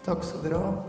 Takk skal dere ha.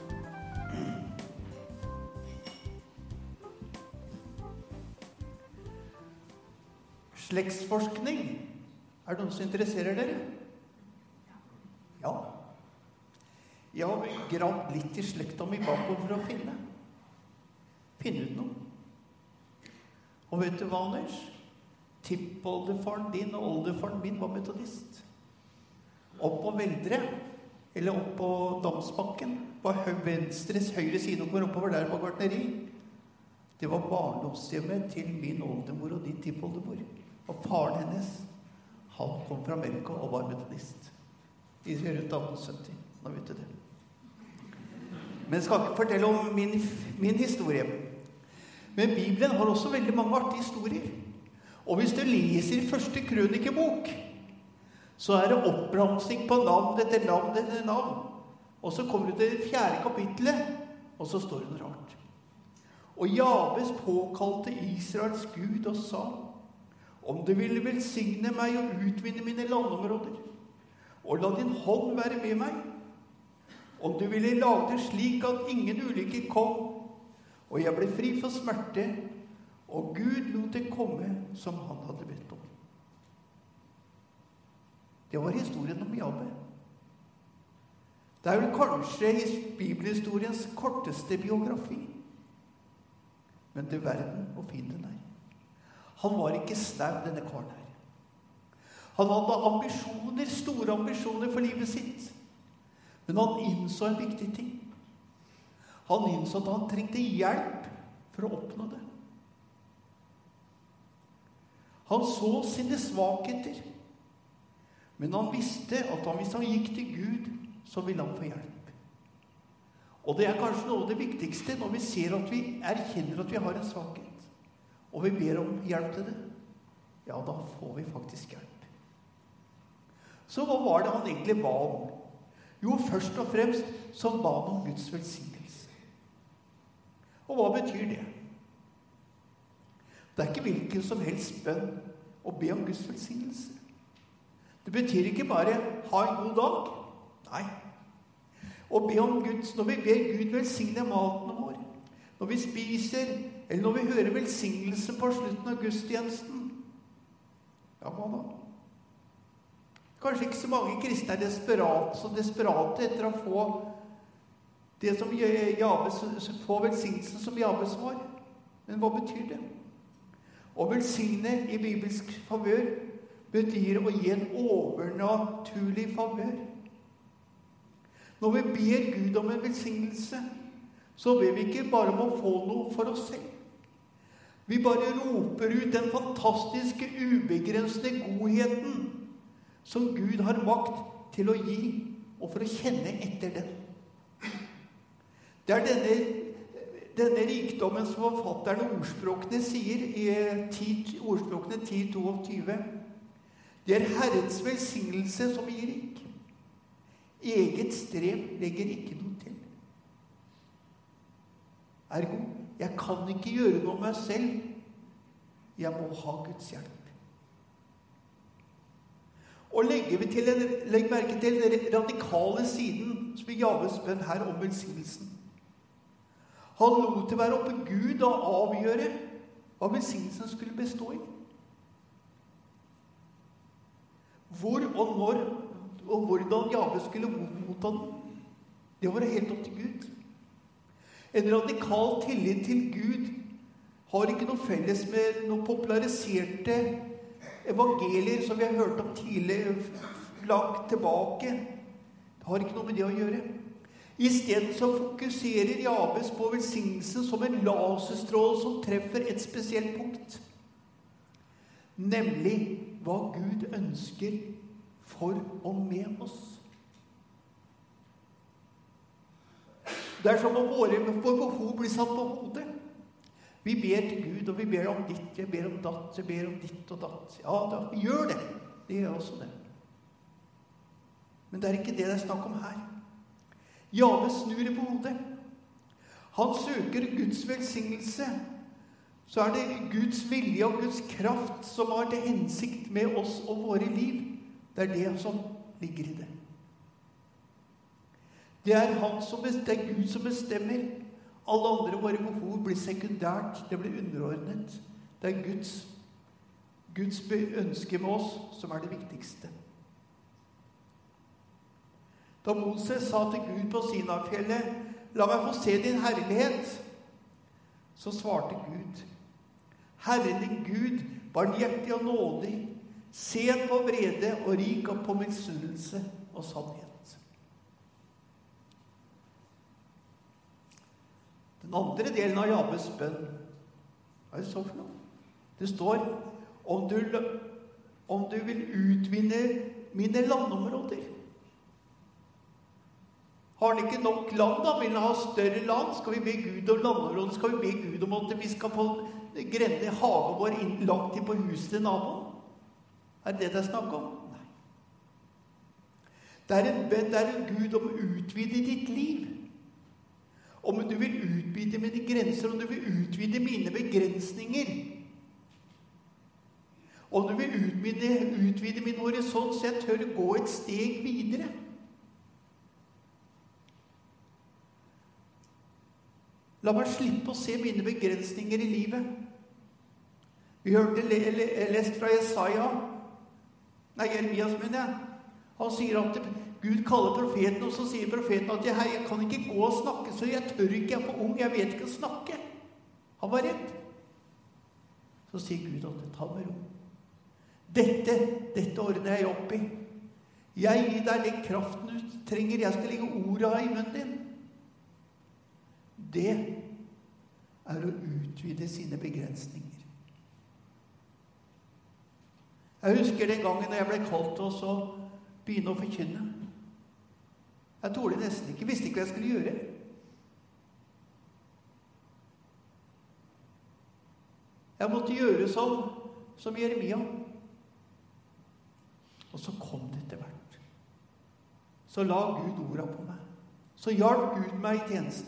Slektsforskning. Det noen som interesserer dere? Ja. Jeg har gravd litt i slekta mi bakover for å finne ut noe. Og vet du hva, Anders? Tippoldefaren din og oldefaren min var metodist. Opp på Veldre, eller opp på Damsbakken, på venstres høyre side og går oppover der på gartneri. Det var barndomshjemmet til min oldemor og din tippoldemor. Og faren hennes, han kom fra Amerika og var metodist. I rundt 1870, nå vet du det. Men jeg skal ikke fortelle om min historie. Men Bibelen har også veldig mange artige historier. Og hvis du leser første krønikebok, så det oppramsing på navn etter navn etter navn. Og så kommer du til det 4. kapittelet, og så står det noe rart. Og Jabes påkalte Israels Gud og sa: om du ville velsigne meg og utvinne mine landområder, og la din hånd være med meg, om du ville lage det slik at ingen ulykke kom, og jeg ble fri for smerte, og Gud lot det komme som han hadde bedt om. Det var historien om Jabe. Det vel kanskje i bibelhistoriens korteste biografi. Men til verden og fin den er. Han var ikke snau, denne karen her. Han hadde ambisjoner, store ambisjoner for livet sitt. Men han innså en viktig ting. Han innså at han trengte hjelp for å oppnå det. Han så sine svakheter. Men han visste at hvis han gikk til Gud, så ville han få hjelp. Og det kanskje noe av det viktigste når vi ser at vi erkjenner at vi har en svakhet, og vi ber om hjelp til det. Ja, da får vi faktisk hjelp. Så hva var det han egentlig ba om? Jo, først og fremst så ba han om Guds velsignelse. Og hva betyr det? Det ikke hvilken som helst bønn å be om Guds velsignelse. Det betyr ikke bare ha en god dag. Nei. Å be om Guds, når vi ber Gud velsigne maten vår, når vi spiser, eller når vi hører velsignelse på slutten av gudstjenesten. Ja, hva da? Kanskje ikke så mange kristne desperate etter å få det som Jabes, få velsignelsen som Jabes var. Men hva betyr det? Å velsigne i bibelsk favør betyr å gi en overnaturlig favør. Når vi ber Gud om en velsignelse, så ber vi ikke bare om å få noe for oss selv. Vi bare roper ut den fantastiske, ubegrensede godheten som Gud har makt til å gi, og for å kjenne etter den. Det denne rikdommen som forfatterne ordspråkene sier i ordspråkene 10:22. Det Herrens velsignelse som gir rik. Eget strev legger ikke noe til. Ergo, jeg kan ikke gjøre noe med meg selv. Jeg må ha Guds hjelp. Og legg merke til den radikale siden som i Jabes bønn her om velsignelsen. Han lot det være oppe Gud å avgjøre hva velsignelsen skulle bestå i. Hvor og når og hvordan Jabes skulle motta den, det var helt opp til Gud. En radikal tillit til Gud har ikke noe felles med noen populariserte evangelier som vi har hørt om tidligere, langt tilbake. Det har ikke noe med det å gjøre. I stedet så fokuserer Jabes på velsignelsen som en laserstråle som treffer et spesielt punkt. Nemlig hva Gud ønsker for og med oss. Det som om våre behov blir satt på hodet. Vi ber til Gud, og vi ber om ditt, jeg ber om datt, jeg ber om ditt og datt. Ja, da, vi gjør det. Det gjør også det. Men det ikke det snakk om her. Jabes snur det på hodet. Han søker Guds velsignelse. Så det Guds vilje og Guds kraft som har til hensikt med oss og våre liv. Det det som ligger i det. Det er Gud som bestemmer. Alle andre våre behov blir sekundært, det blir underordnet. Det er Guds ønske med oss som er det viktigste. Da Moses sa til Gud på Sinai-fjellet, «La meg få se din herlighet», så svarte Gud, «Herren din Gud, barmhjertig og nådig, sen på vrede og rik på misunnelse og sannhet.» Den andre delen av Jabes bønn, hva er det så for noe? Det står, om du vil utvinne mine landområder. Har han ikke nok land da? Vil han ha større land? Skal vi be Gud om landområder? Skal vi be Gud om at vi skal få grende hagen vår inn langt inn på huset til naboen? Er det det er snakk om? Nei. Det er en bønn der Gud om å utvide ditt liv. Om du vil utvide mine grenser, om du vil utvide mine begrensninger, om du vil utvide min horisont, så jeg tør gå et steg videre. La meg slippe å se mine begrensninger i livet. Vi hørte lest fra Jeremias, mener jeg. Han sier at Gud kaller profeten, og så sier profeten at jeg kan ikke gå og snakke, så jeg tør ikke, jeg er for ung, jeg vet ikke å snakke. Han var redd. Så sier Gud at ta med ro. Dette ordner jeg opp i. Jeg gir deg den kraften du trenger, jeg skal legge ordet i munnen din. Det er å utvide sine begrensninger. Jeg husker den gangen da jeg ble kalt til å begynne å forkynne. Jeg torde nesten ikke, visste ikke hva jeg skulle gjøre. Jeg måtte gjøre som Jeremia. Og så kom det etter hvert. Så la Gud ordet på meg. Så hjalp Gud meg i tjenesten.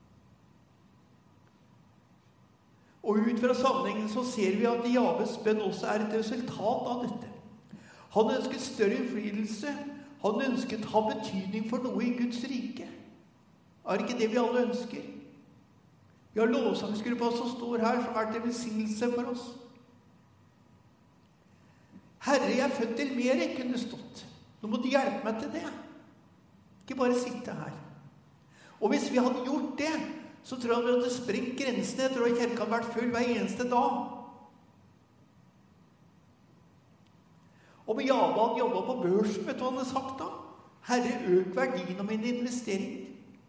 Og ut fra sammenhengen så ser vi at Jabes bønn også er et resultat av dette. Han ønsket større innflytelse. Han ønsket å ha betydning for noe i Guds rike. Er ikke det vi alle ønsker? Vi har lovsangsgruppa som står her, som er til velsignelse for oss. Herre, jeg er født til mer, jeg kunne stått. Nå må du hjelpe meg til det. Ikke bare sitte her. Og hvis vi hadde gjort det, så tror jeg vi hadde sprengt grensene. Jeg tror kirken hadde vært full hver eneste dag. Og Jabal hadde jobbet på børsen, vet du hva han hadde sagt da? Herre, øk verdien av mine investeringer.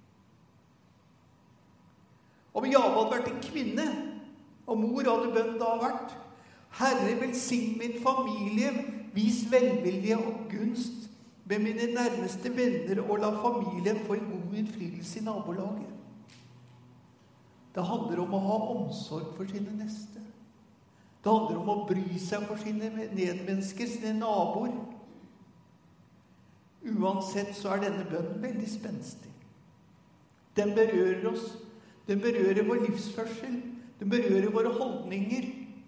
Og Jabal hadde vært en kvinne, og mor hadde bønn da vært. Herre, velsign min familie, vis velvilje og gunst med mine nærmeste venner, og la familien få en god innflytelse i nabolaget. Det handler om å ha omsorg for sine neste. Det handler om å bry seg for sine medmennesker, sine naboer. Uansett så er denne bønnen veldig spenstig. Den berører oss. Den berører vår livsførsel. Den berører våre holdninger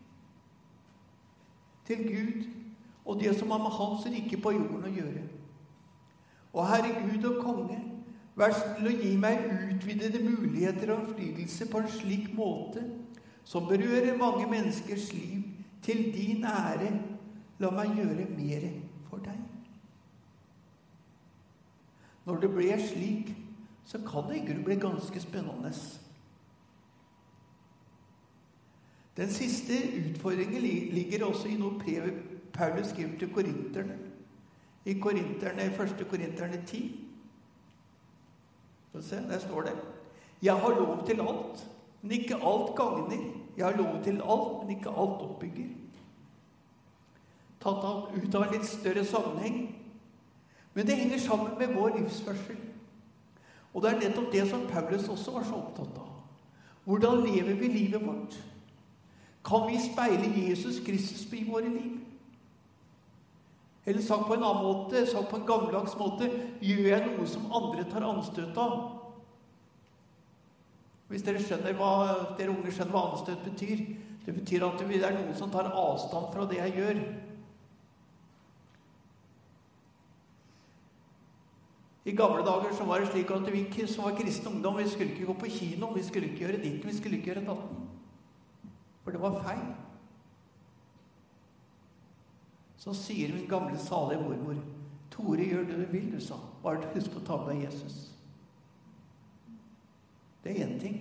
til Gud og det som har med hans rike på jorden å gjøre. Og Herre Gud og Konge, vær til å gi meg utvidede muligheter og innflytelse på en slik måte som berører mange menneskers liv til din ære. La meg gjøre mer for deg. Når det blir slik, så kan det ikke bli ganske spennende. Den siste utfordringen ligger også i noe Paulus skriver til korinterne. I 1. Korinterne 10. Se, der står det. Jeg har lov til alt, men ikke alt gagner. Jeg har lov til alt, men ikke alt oppbygger. Tatt ut av en litt større sammenheng. Men det henger sammen med vår livsførsel. Og det er nettopp det som Paulus også var så opptatt av. Hvordan lever vi livet vårt? Kan vi speile Jesus Kristus i våre liv? Eller sagt på en annen måte, sagt på en gammeldags måte, gjør jeg noe som andre tar anstøt av? Hvis dere skjønner dere unge skjønner hva anstøt betyr, det betyr at det er noen som tar avstand fra det jeg gjør. I gamle dager så var det slik at vi som var kristne ungdom, vi skulle ikke gå på kino, vi skulle ikke gjøre ditt, vi skulle ikke gjøre datten. For det var feil. Så sier min gamle salige mormor, Tore, gjør det du vil, du sa. Bare husk å ta med deg Jesus. Det er en ting.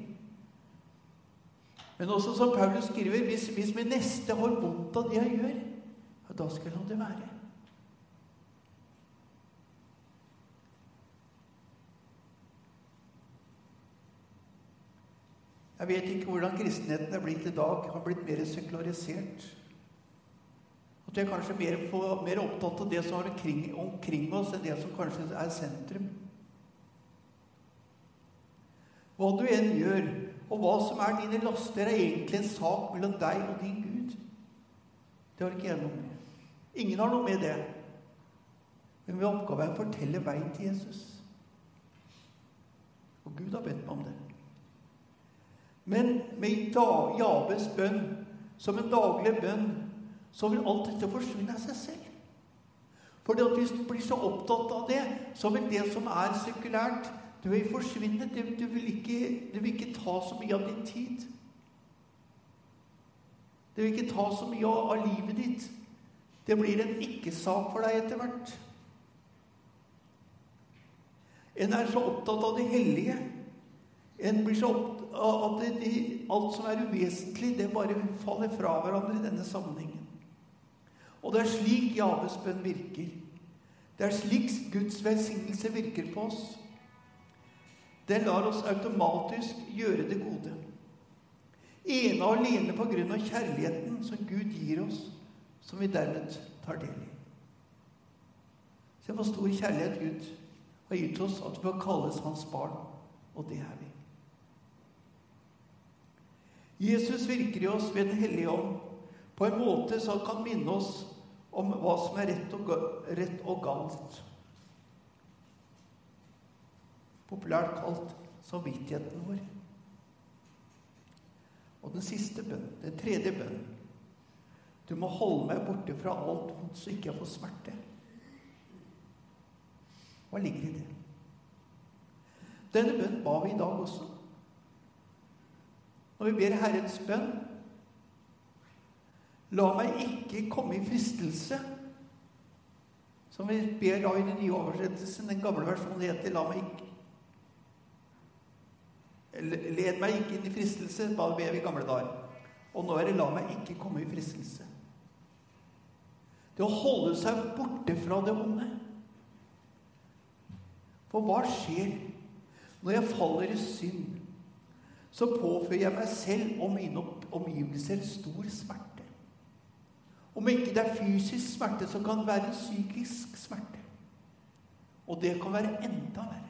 Men også som Paulus skriver, hvis min neste har vondt av det jeg gjør, ja, da skal han det være. Jeg vet ikke hvordan kristenheten er blitt i dag. Har blitt mer sekularisert. At vi er kanskje mer opptatt av det som er omkring oss, enn det som kanskje er sentrum. Hva du enn gjør, og hva som er dine laster, er egentlig en sak mellom deg og din Gud. Det har ikke jeg noe med. Ingen har noe med det. Men vi har oppgave å fortelle veien til Jesus. Og Gud har bedt meg om det. Men med Jabes bønn, som en daglig bønn, så vil alt dette forsvinne av seg selv. For hvis du blir så opptatt av det, så vil det som er sekulært, du vil forsvinne. Du vil ikke ta så mye av din tid. Du vil ikke ta så mye av livet ditt. Det blir en ikke-sak for deg etter hvert. En er så opptatt av det hellige. En blir så opptatt av at alt som er uvesentlig, det bare faller fra hverandre i denne sammenhengen. Og det er slik Jabes bønn virker. Det er slik Guds velsignelse virker på oss. Den lar oss automatisk gjøre det gode. Ene og alene på grunn av kjærligheten som Gud gir oss, som vi dermed tar del i. Se hvor stor kjærlighet Gud har gitt oss, at vi kan kalles hans barn, og det er vi. Jesus virker i oss ved den hellige ånd, på en måte som kan minne oss om hva som er rett og galt. Populært kalt samvittigheten vår. Og den siste bønnen, den tredje bønnen. Du må holde meg borte fra alt vondt, så ikke jeg får smerte. Hva ligger i det? Denne bønnen ba vi i dag også. Når vi ber Herrens bønn, la meg ikke komme i fristelse, som vi ber da i den nye oversettelsen, den gamle versjonen heter, led meg ikke inn i fristelse, bare ber vi gamle dager. Og nå er det la meg ikke komme i fristelse. Det å holde seg borte fra det onde. For hva skjer når jeg faller i synd? Så påfører jeg meg selv og mine omgivelser stor smerte. Om ikke det er fysisk smerte, så kan det være psykisk smerte. Og det kan være enda verre.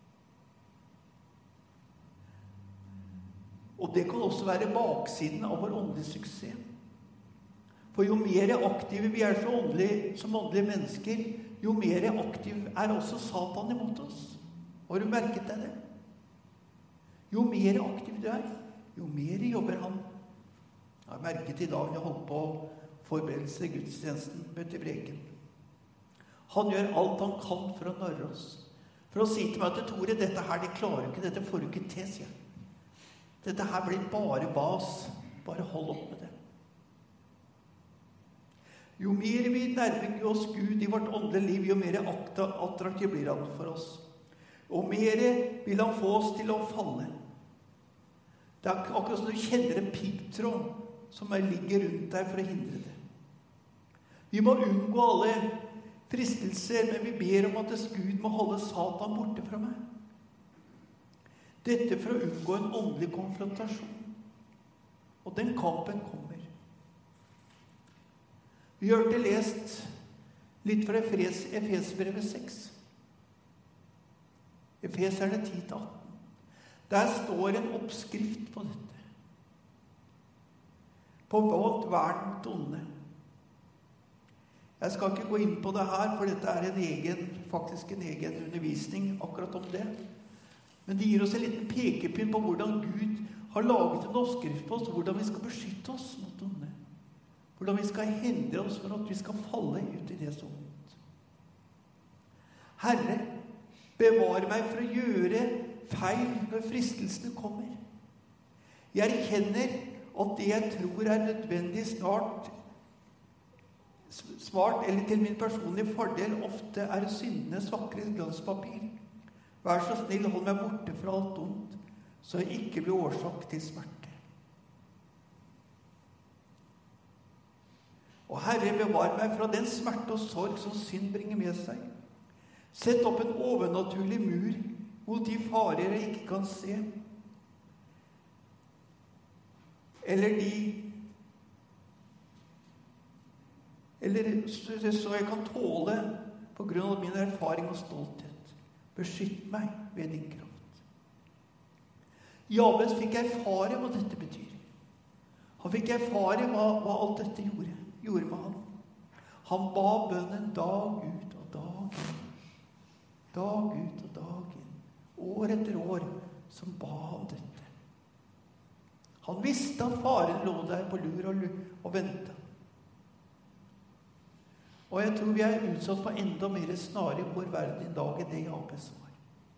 Og det kan også være baksiden av vår åndelige suksess. For jo mer aktive vi er som åndelige mennesker, jo mer aktiv er også Satan imot oss. Har du merket deg det? Jo mer aktiv du er, jo mer jobber han. Jeg har merket i dag når jeg holdt på forberedelse til gudstjenesten, møte i preken. Han gjør alt han kan for å narre oss. For å si til meg at Tore, dette her, det klarer du ikke, dette får du ikke til, sier jeg. Dette her blir bare vas. Bare hold opp med det. Jo mer vi nærmer oss Gud i vårt åndelige liv, jo mer attraktiv blir han for oss. Og mer vil han få oss til å falle. Det er akkurat som du kjenner en piggtråd som ligger rundt deg for å hindre det. Vi må unngå alle fristelser, men vi ber om at Gud må holde Satan borte fra meg. Dette for å unngå en åndelig konfrontasjon. Og den kampen kommer. Vi hørte lest litt fra Efesbrevet 6. Efeserne 10-18. Der står en oppskrift på dette. På vårt vern mot onde. Jeg skal ikke gå inn på det her, for dette er faktisk en egen undervisning akkurat om det. Men det gir oss en liten pekepinn på hvordan Gud har laget en oppskrift på oss, hvordan vi skal beskytte oss mot onde. Hvordan vi skal hindre oss for at vi skal falle ut i det så vondt. Herre, Bevar meg for å gjøre feil når fristelsene kommer. Jeg erkjenner at det jeg tror er nødvendig smart eller til min personlige fordel ofte er syndenes vakre glanspapir. Vær så snill, hold meg borte fra alt ondt, så jeg ikke blir årsak til smerte. Og Herre, bevar meg fra den smerte og sorg som synd bringer med seg. Sett opp en overnaturlig mur mot de farer jeg ikke kan se, eller så jeg kan tåle på grunn av min erfaring og stolthet. Beskytt meg ved din kraft. Jabes fikk erfare hva dette betyr. Han fikk erfare hva alt dette gjorde med ham. Han ba bønnen dag ut og dag inn. Dag ut og dag inn. År etter år som ba han dette. Han visste at faren lå der på lur og ventet. Og jeg tror vi er utsatt for enda mer snare i vår verden i dag enn det Jabes var.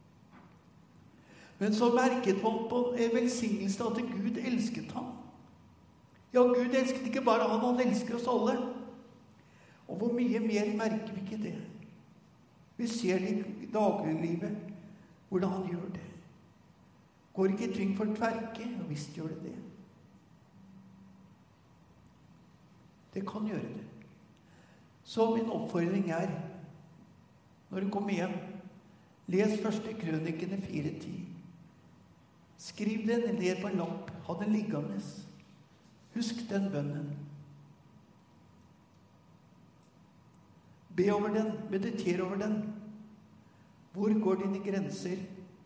Men så merket han på velsignelse at Gud elsket ham. Ja, Gud elsket ikke bare han elsker oss alle. Og hvor mye mer merker vi ikke det? Vi ser det i dagliglivet, hvordan han gjør det. Går ikke tving for tverke, og visst gjør det det. Det kan gjøre det. Så min oppfordring er, når du kommer hjem, les første Krønikene 4:10. Skriv den ned på en lapp, ha den liggende. Husk den bønnen. Be over den, mediter over den. Hvor går dine grenser?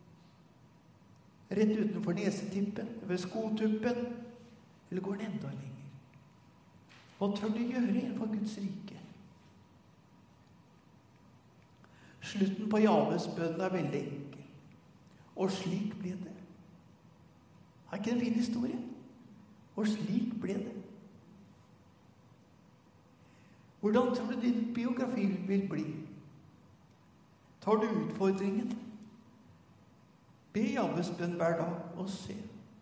Rett utenfor nesetippen, ved skotuppen, eller går den enda lenger? Hva tør du gjøre innenfor Guds rike? Slutten på Jabes bønn er veldig enkel. Og slik ble det. Er ikke det en fin historie? Og slik ble det. Hvordan tror du din biografi vil bli? Tar du utfordringen? Be Jabes bønn hver dag og se.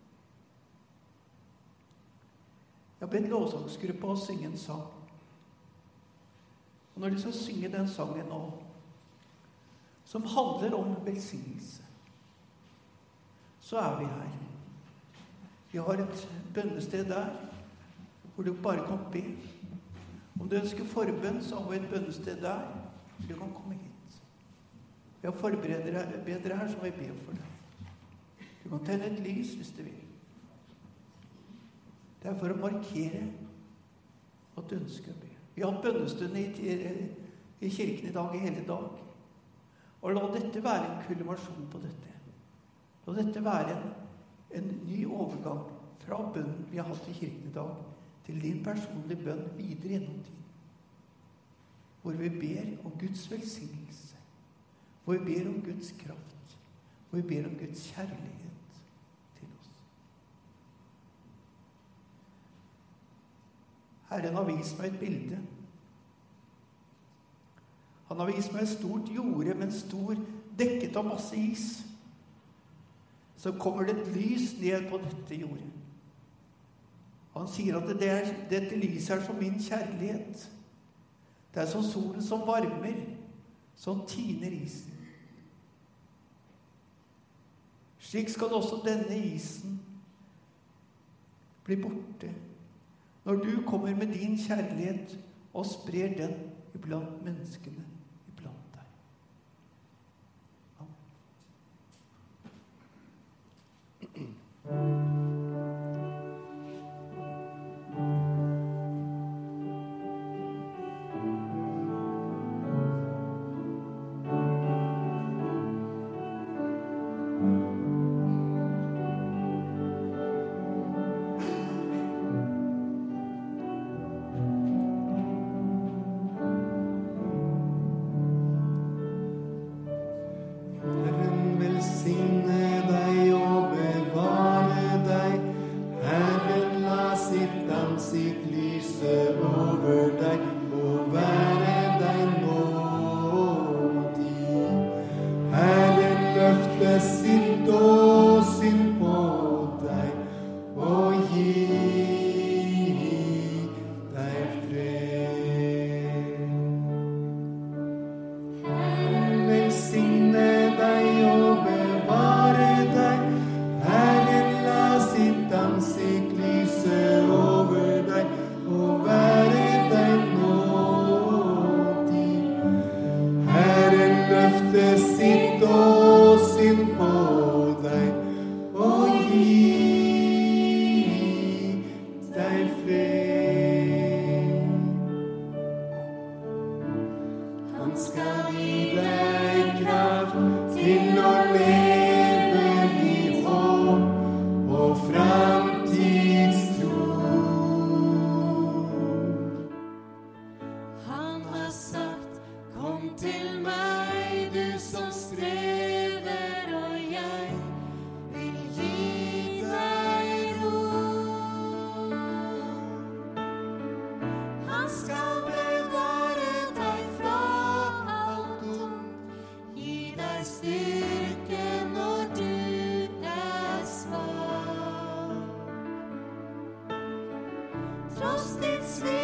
Jeg har bedt lovsangsgruppa å synge en sang. Og når de skal synge den sangen nå, som handler om velsignelse, så er vi her. Vi har et bønnested der, hvor du bare kan be. Om du ønsker forbønn, så har vi et bønnested der, så du kan komme hit. Vi har forberedere her, som vi ber for deg. Du kan tenne et lys hvis du vil. Det er for å markere at du ønsker å be. Vi har hatt bønnestund i kirken i dag, i hele dag. Og la dette være en kulminasjon på dette. La dette være en ny overgang fra bønnen vi har hatt i kirken i dag, til din personlige bønn videre gjennom tiden. Hvor vi ber om Guds velsignelse. Hvor vi ber om Guds kraft. Hvor vi ber om Guds kjærlighet til oss. Herren har vist meg et bilde. Han har vist meg et stort jorde, men stor, dekket av masse is. Så kommer det et lys ned på dette jordet. Han sier at dette lyset er som min kjærlighet. Det er som solen som varmer, som tiner isen. Slik skal også denne isen bli borte, når du kommer med din kjærlighet og sprer den iblant menneskene iblant deg. Amen. Herren tross ditt svek.